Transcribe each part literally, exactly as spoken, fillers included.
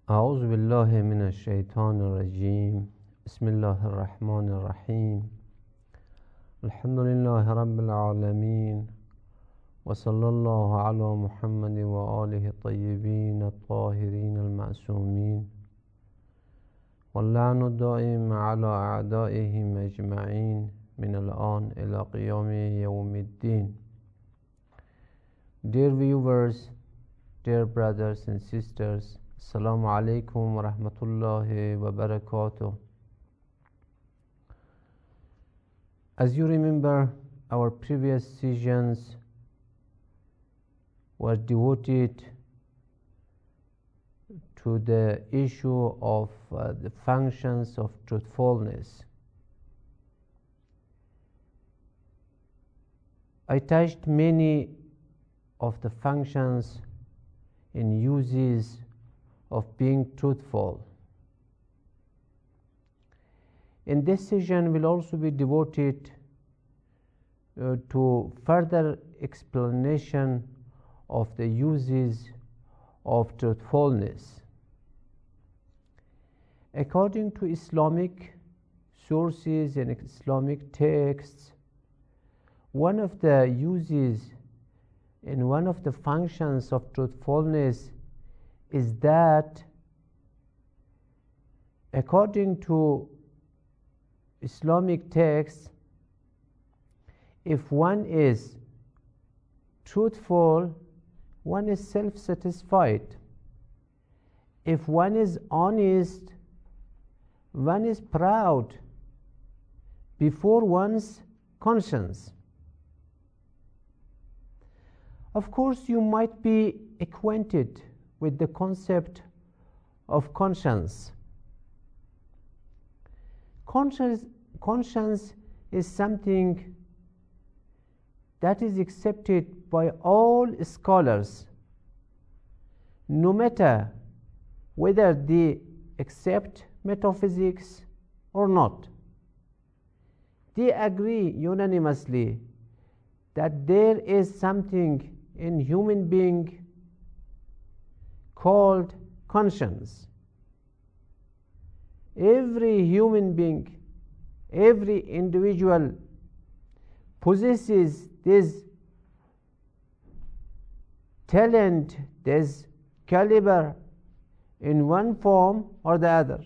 أعوذ بالله من الشيطان الرجيم بسم الله الرحمن الرحيم الحمد لله رب العالمين وصلى الله على محمد وآله الطيبين الطاهرين المعصومين واللعن الدائم على أعدائهم أجمعين من الآن إلى قيام يوم الدين. Dear viewers, dear brothers and sisters, Assalamu alaikum wa rahmatullahi wa barakatuh. As you remember, our previous sessions were devoted to the issue of uh, the functions of truthfulness. I touched many of the functions and uses of being truthful. And this session will also be devoted uh, to further explanation of the uses of truthfulness. According to Islamic sources and Islamic texts, one of the uses and one of the functions of truthfulness is that, according to Islamic texts, if one is truthful, one is self-satisfied. If one is honest, one is proud before one's conscience. Of course, you might be acquainted with the concept of conscience. Conscience, conscience is something that is accepted by all scholars, no matter whether they accept metaphysics or not. They agree unanimously that there is something in human being called conscience. Every human being, every individual possesses this talent, this caliber in one form or the other.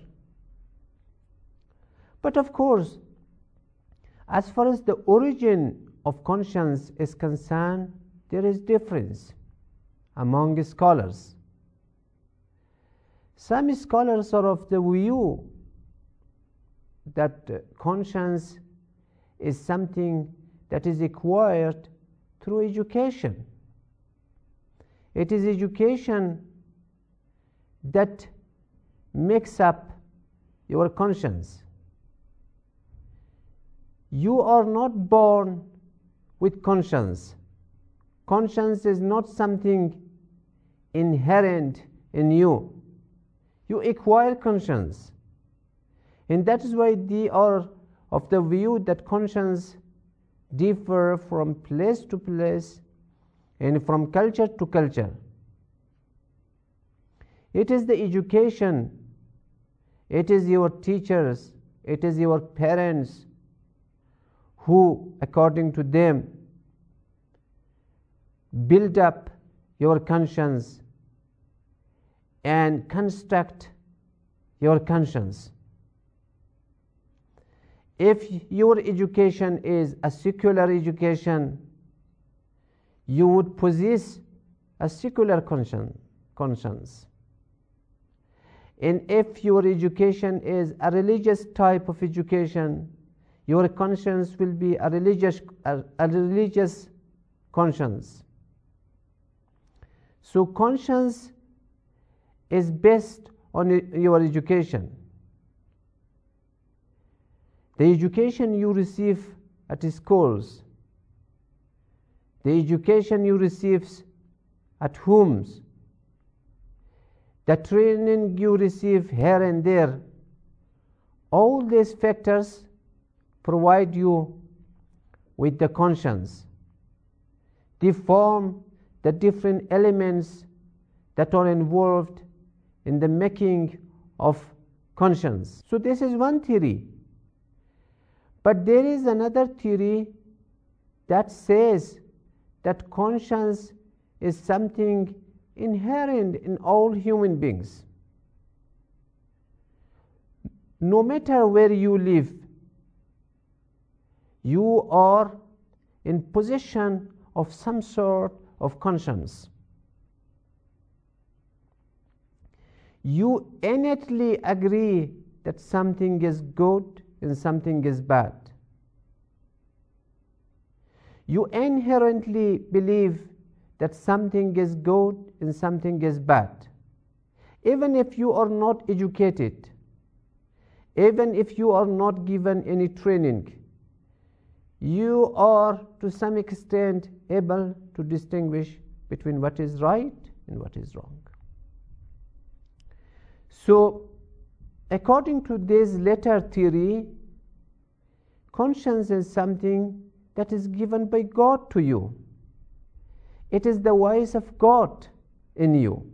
But of course, as far as the origin of conscience is concerned, there is difference among scholars. Some scholars are of the view that conscience is something that is acquired through education. It is education that makes up your conscience. You are not born with conscience. Conscience is not something inherent in you. You acquire conscience. And that is why they are of the view that conscience differ from place to place and from culture to culture. It is the education, it is your teachers, it is your parents who, according to them, build up your conscience and construct your conscience. If your education is a secular education, you would possess a secular conscience. And if your education is a religious type of education, your conscience will be a religious, a, a religious conscience. So conscience is based on your education. The education you receive at schools, the education you receive at homes, the training you receive here and there, all these factors provide you with the conscience. They form the different elements that are involved in the making of conscience. So this is one theory. But there is another theory that says that conscience is something inherent in all human beings. No matter where you live, you are in possession of some sort of conscience. You innately agree that something is good and something is bad. You inherently believe that something is good and something is bad. Even if you are not educated, even if you are not given any training, you are to some extent able to distinguish between what is right and what is wrong. So, according to this latter theory, conscience is something that is given by God to you. It is the voice of God in you.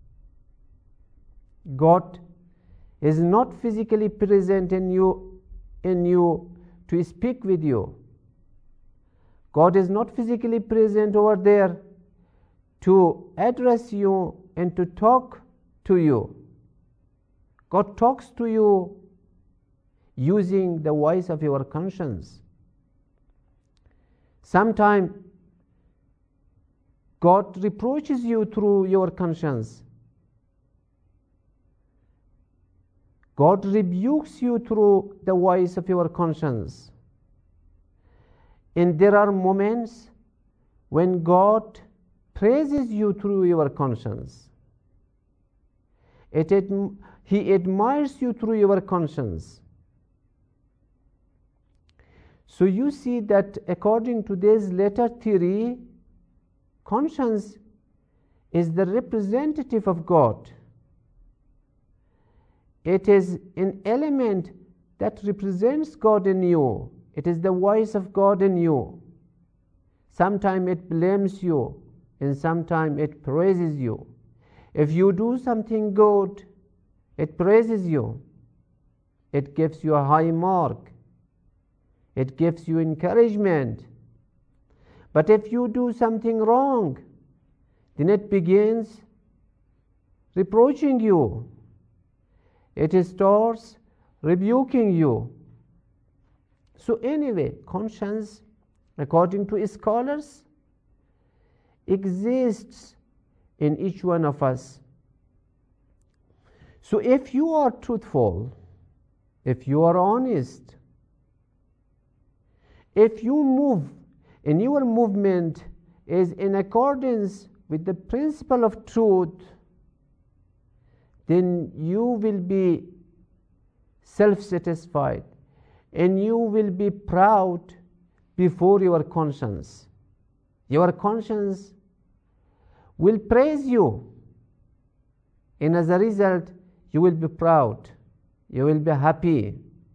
God is not physically present in you, in you to speak with you. God is not physically present over there to address you and to talk to you. God talks to you using the voice of your conscience. Sometimes God reproaches you through your conscience. God rebukes you through the voice of your conscience. And there are moments when God praises you through your conscience. It, adm- he admires you through your conscience. So you see that according to this latter theory, conscience is the representative of God. It is an element that represents God in you. It is the voice of God in you. Sometimes it blames you and sometimes it praises you. If you do something good, it praises you. It gives you a high mark. It gives you encouragement. But if you do something wrong, then it begins reproaching you. It starts rebuking you. So anyway, conscience, according to scholars, exists in each one of us. So if you are truthful, if you are honest, if you move and your movement is in accordance with the principle of truth, then you will be self-satisfied and you will be proud before your conscience. Your conscience will praise you, and as a result, you will be proud, you will be happy,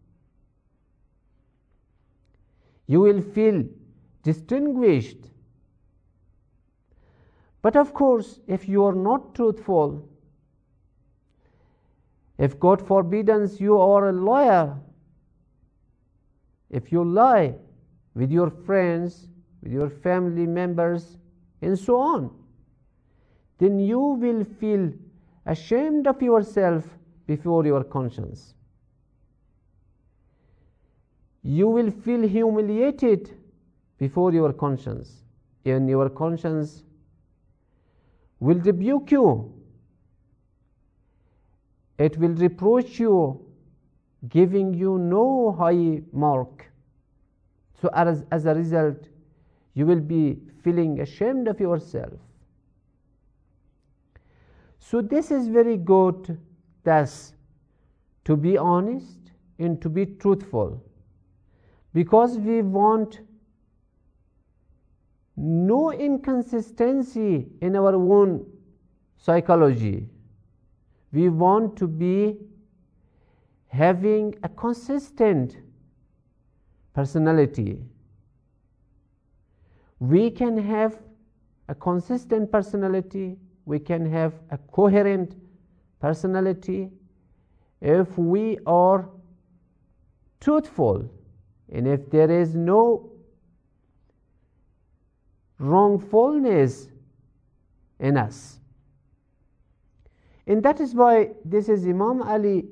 you will feel distinguished. But of course, if you are not truthful, if God forbids you are a liar, if you lie with your friends, with your family members, and so on, then you will feel ashamed of yourself before your conscience. You will feel humiliated before your conscience, and your conscience will rebuke you. It will reproach you, giving you no high mark. So as, as a result, you will be feeling ashamed of yourself. So this is very good, thus, to be honest and to be truthful, because we want no inconsistency in our own psychology. We want to be having a consistent personality. We can have a consistent personality, we can have a coherent personality if we are truthful and if there is no wrongfulness in us. And that is why this is Imam Ali,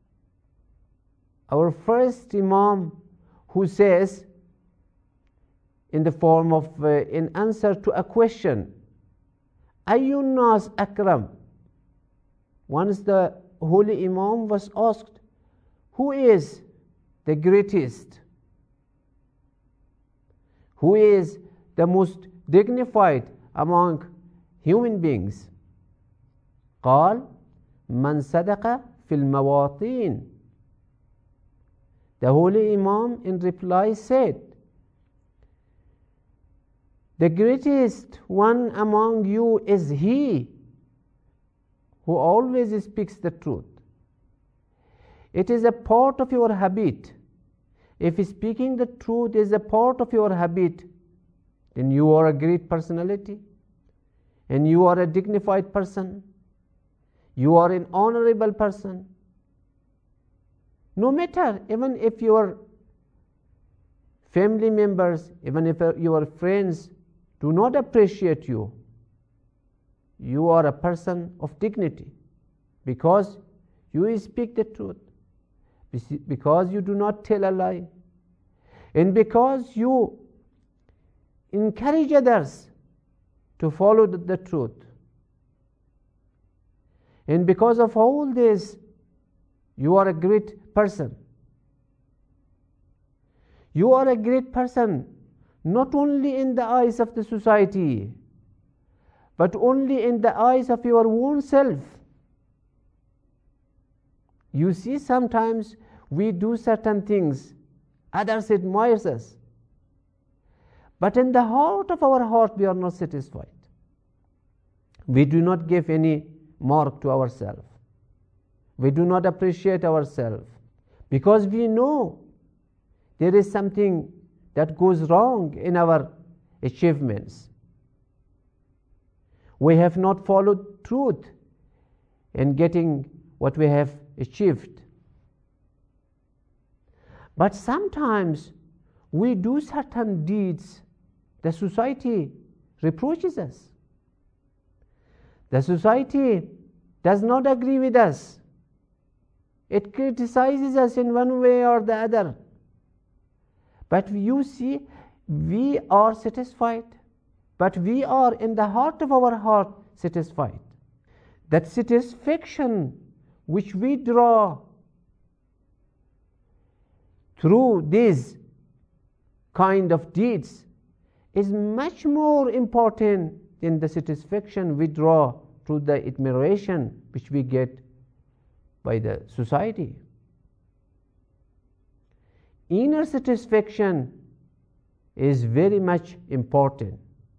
our first Imam, who says in the form of uh, in answer to a question, Ayyun nas akram. Once the holy Imam was asked, who is the greatest? Who is the most dignified among human beings? قال من صدق في المواطين. The holy Imam in reply said, the greatest one among you is he who always speaks the truth. It is a part of your habit. If speaking the truth is a part of your habit, then you are a great personality and you are a dignified person. You are an honorable person. No matter, even if your family members, even if your friends do not appreciate you, you are a person of dignity because you speak the truth, because you do not tell a lie, and because you encourage others to follow the, the truth. And because of all this, you are a great person. You are a great person not only in the eyes of the society, but only in the eyes of your own self. You see, sometimes we do certain things, others admire us, but in the heart of our heart we are not satisfied. We do not give any mark to ourselves. We do not appreciate ourselves because we know there is something that goes wrong in our achievements. We have not followed truth in getting what we have achieved. But sometimes we do certain deeds, the society reproaches us. The society does not agree with us. It criticizes us in one way or the other. But you see, we are satisfied. But we are in the heart of our heart satisfied. That satisfaction which we draw through these kind of deeds is much more important than the satisfaction we draw through the admiration which we get by the society. Inner satisfaction is very much important.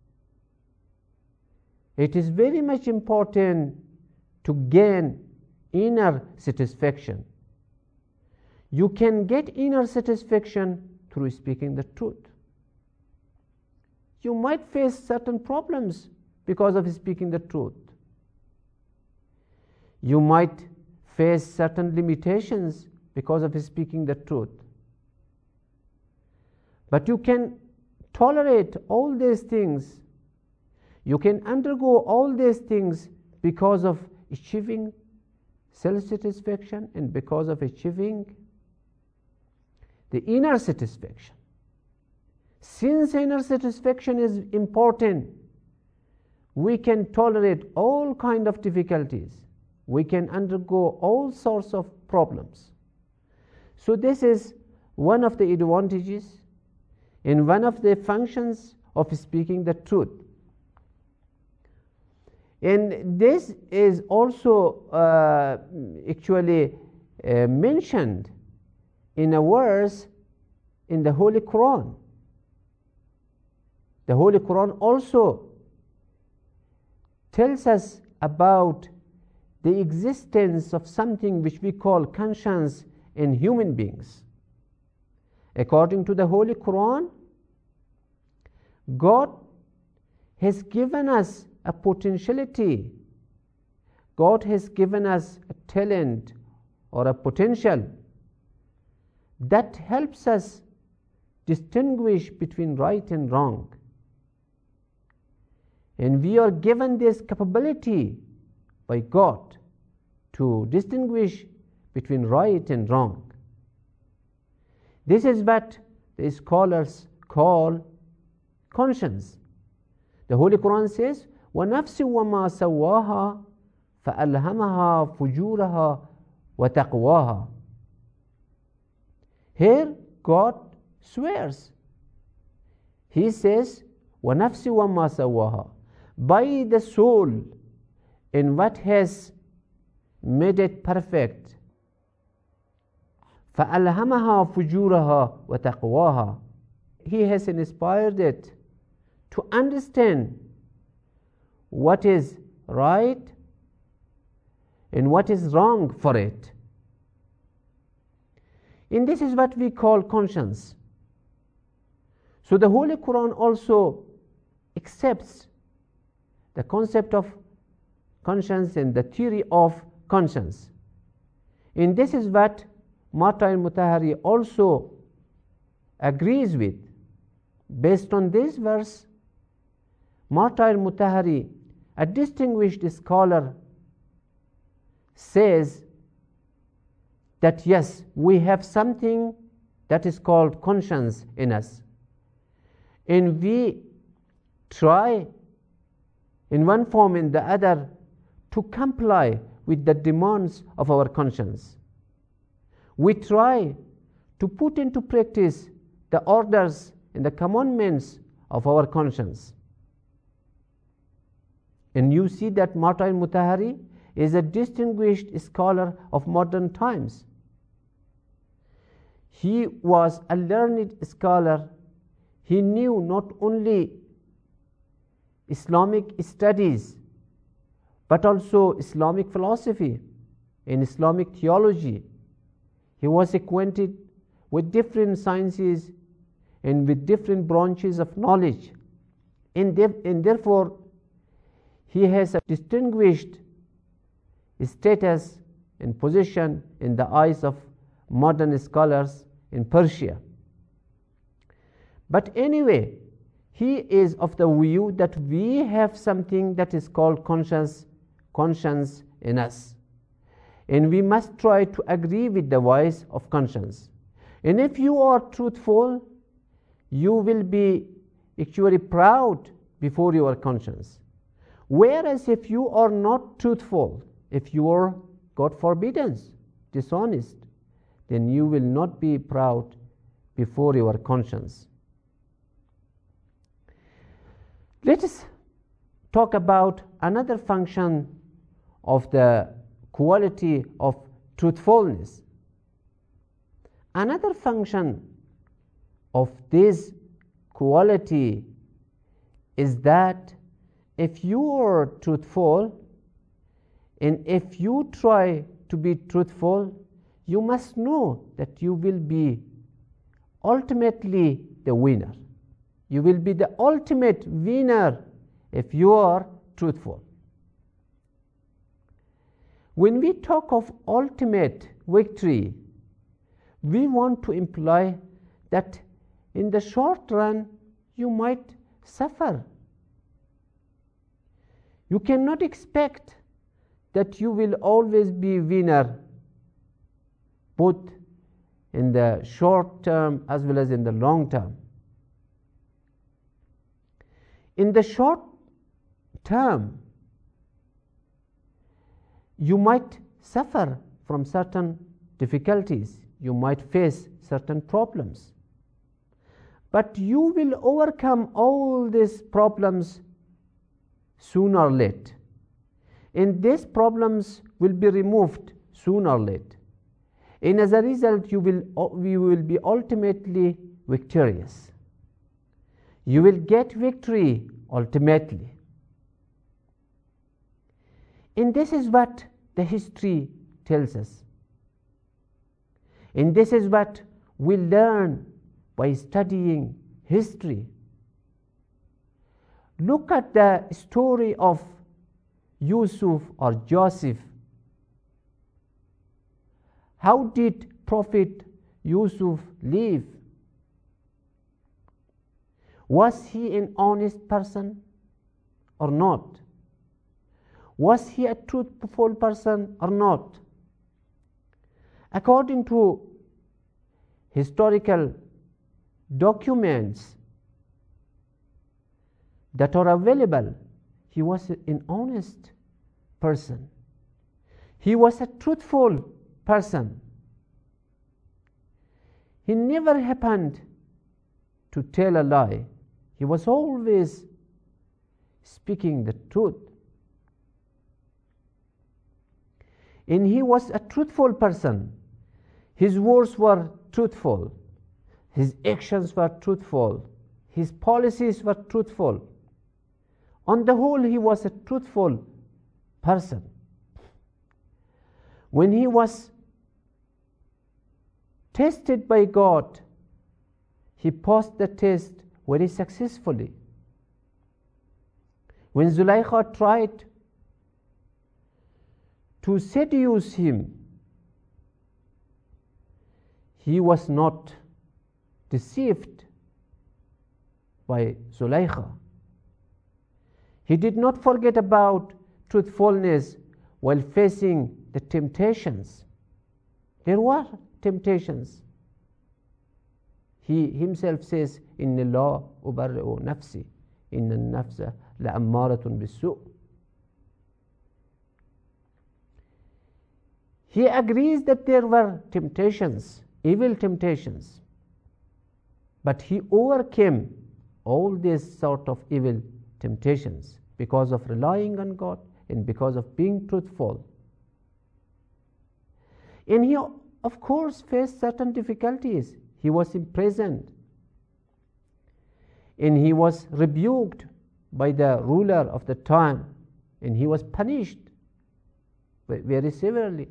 It is very much important to gain inner satisfaction. You can get inner satisfaction through speaking the truth. You might face certain problems because of speaking the truth. You might face certain limitations because of speaking the truth. But you can tolerate all these things. You can undergo all these things because of achieving self-satisfaction and because of achieving the inner satisfaction. Since inner satisfaction is important, we can tolerate all kind of difficulties. We can undergo all sorts of problems. So this is one of the advantages and one of the functions of speaking the truth. And this is also uh, actually uh, mentioned in a verse in the Holy Quran. The Holy Quran also tells us about the existence of something which we call conscience in human beings. According to the Holy Quran, God has given us a potentiality. God has given us a talent or a potential that helps us distinguish between right and wrong. And we are given this capability by God to distinguish between right and wrong. This is what the scholars call conscience. The Holy Quran says, وَنَفْسٍ وَمَا سَوَّاهَا فَأَلْهَمَهَا فُجُورَهَا وَتَقْوَاهَا. Here God swears. He says, وَنَفْسٍ وَمَا سَوَّاهَا, by the soul in what has made it perfect. فَأَلْهَمَهَا فُجُورَهَا وَتَقْوَاهَا. He has inspired it to understand what is right and what is wrong for it. And this is what we call conscience. So the Holy Quran also accepts the concept of conscience and the theory of conscience. And this is what Marta al-Mutahhari also agrees with. Based on this verse, Marta al-Mutahhari, a distinguished scholar, says that yes, we have something that is called conscience in us. And we try in one form and the other to comply with the demands of our conscience. We try to put into practice the orders and the commandments of our conscience. And you see that Marta al-Mutahhari is a distinguished scholar of modern times. He was a learned scholar. He knew not only Islamic studies, but also Islamic philosophy and Islamic theology. He was acquainted with different sciences and with different branches of knowledge. And, and therefore, he has a distinguished status and position in the eyes of modern scholars in Persia. But anyway, he is of the view that we have something that is called conscience, conscience in us. And we must try to agree with the voice of conscience. And if you are truthful, you will be actually proud before your conscience. Whereas if you are not truthful, if you are, God forbid, dishonest, then you will not be proud before your conscience. Let us talk about another function of the quality of truthfulness. Another function of this quality is that if you are truthful and if you try to be truthful, you must know that you will be ultimately the winner. You will be the ultimate winner if you are truthful. When we talk of ultimate victory, we want to imply that in the short run you might suffer. You cannot expect that you will always be winner, both in the short term as well as in the long term. In the short term, you might suffer from certain difficulties, you might face certain problems, but you will overcome all these problems sooner or later, and these problems will be removed sooner or later, and as a result you will, you will be ultimately victorious. You will get victory ultimately. And this is what the history tells us. And this is what we learn by studying history. Look at the story of Yusuf or Joseph. How did Prophet Yusuf live? Was he an honest person or not? Was he a truthful person or not? According to historical documents that are available, he was an honest person. He was a truthful person. He never happened to tell a lie. He was always speaking the truth. And he was a truthful person. His words were truthful. His actions were truthful. His policies were truthful. On the whole, he was a truthful person. When he was tested by God, he passed the test very successfully. When Zulaykha tried to seduce him, he was not deceived by Zulaykha. He did not forget about truthfulness while facing the temptations. There were temptations. He himself says, "Inna la ubarri'u nafsi, inna an-nafsa la'ammaratun bis-su'." He agrees that there were temptations, evil temptations, but he overcame all these sort of evil temptations because of relying on God and because of being truthful. And he, of course, faced certain difficulties. He was imprisoned, and he was rebuked by the ruler of the time, and he was punished very severely.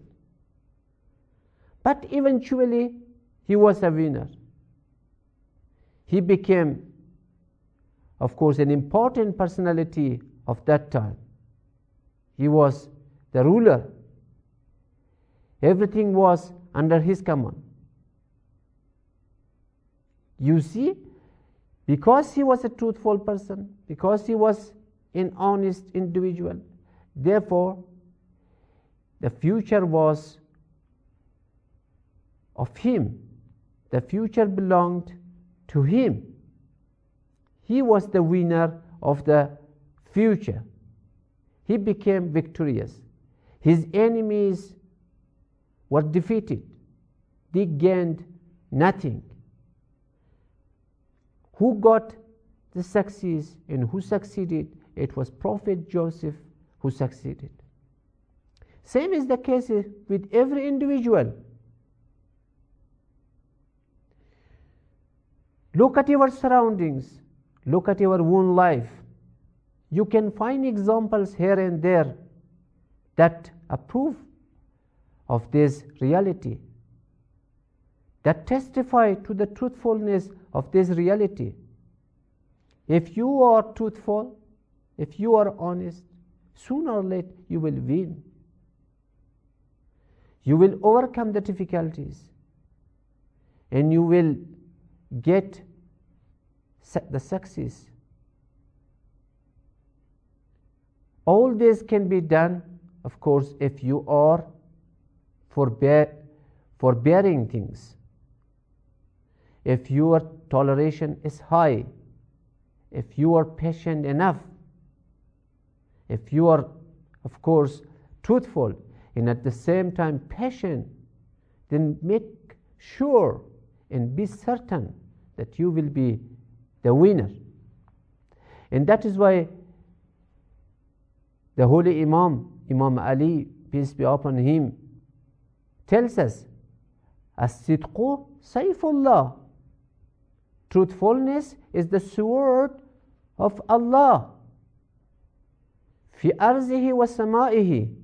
But eventually, he was a winner. He became, of course, an important personality of that time. He was the ruler. Everything was under his command. You see, because he was a truthful person, because he was an honest individual, therefore, the future was of him. The future belonged to him. He was the winner of the future. He became victorious. His enemies were defeated. They gained nothing. Who got the success and who succeeded? It was Prophet Joseph who succeeded. Same is the case with every individual. Look at your surroundings. Look at your own life. You can find examples here and there that approve of this reality, that testify to the truthfulness of this reality. If you are truthful, if you are honest, sooner or later you will win. You will overcome the difficulties, and you will get the success. All this can be done, of course, if you are forbear, forbearing things, if your toleration is high, if you are patient enough, if you are, of course, truthful and at the same time patient, then make sure and be certain that you will be the winner. And that is why the holy Imam, Imam Ali, peace be upon him, tells us, "As-sidqu sayfullah." Truthfulness is the sword of Allah. Fi arzihi wa samaihi.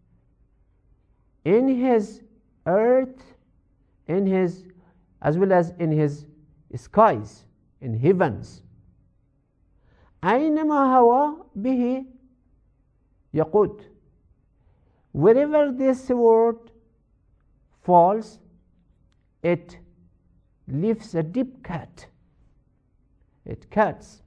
In his earth, in his, as well as in his skies, in heavens. Aynama hawa bihi. يقود. Wherever this word falls, it leaves a deep cut. It cuts.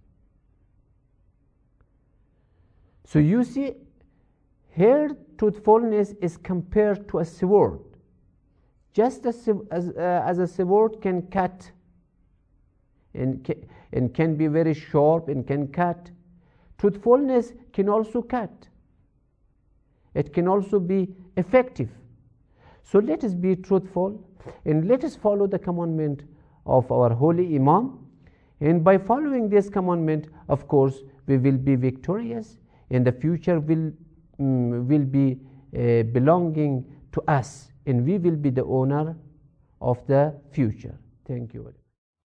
So you see, here truthfulness is compared to a sword. Just as, as, uh, as a sword can cut and, ca and can be very sharp and can cut, truthfulness can also cut. It can also be effective. So let us be truthful and let us follow the commandment of our holy Imam. And by following this commandment, of course, we will be victorious, and the future will, um, will be uh, belonging to us, and we will be the owner of the future. Thank you.